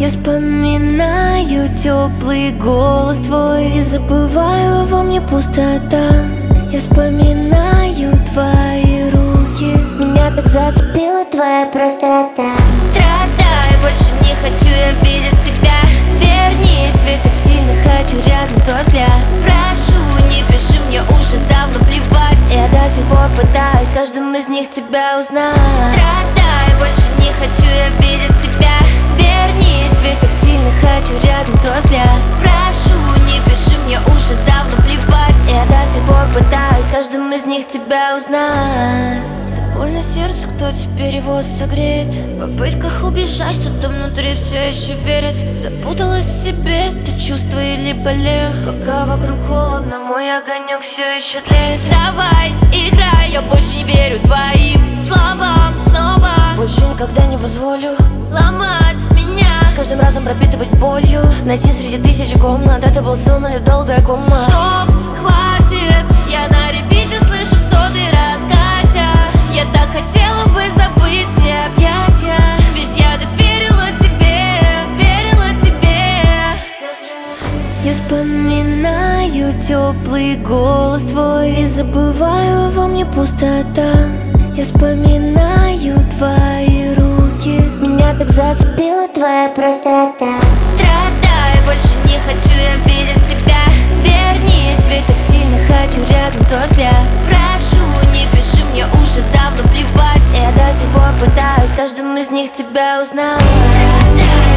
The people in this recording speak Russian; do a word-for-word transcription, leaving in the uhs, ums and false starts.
Я вспоминаю теплый голос твой и забываю, во мне пустота. Я вспоминаю твои руки, меня так зацепила твоя простота. Страдай, больше не хочу я видеть тебя. Вернись, ведь так сильно хочу рядом твой взгляд. Прошу, не пиши, мне уже давно плевать. Я до сих пор пытаюсь в каждом из них тебя узнать. Страдай, больше не хочу я видеть тебя. Вернись, ведь так сильно хочу рядом твой взгляд. Прошу, не пиши, мне уже давно плевать. Я до сих пор пытаюсь в каждом из них тебя узнать. Так больно сердцу, кто теперь его согреет. В попытках убежать, что-то внутри все еще верит. Запуталась в себе, ты чувства или болею. Пока вокруг холодно, мой огонек все еще тлеет. Давай, играй, я больше не верю твоим словам снова. Больше никогда не позволю ломать меня, с каждым разом пропитывать болью. Найти среди тысячи комнат, это был сон или долгая кома. Стоп, хватит, я на репите слышу в сотый раз, Катя. Я так хотела бы забыть те объятия, ведь я так верила тебе, верила тебе. Я вспоминаю теплый голос твой и забываю, во мне пустота. Я вспоминаю твои руки, меня так зацепила твоя простота. Страдай, больше не хочу я видеть тебя. Вернись, ведь так сильно хочу рядом твой взгляд. Прошу, не пиши, мне уже давно плевать. Я до сих пор пытаюсь в каждом из них тебя узнать. Страдай.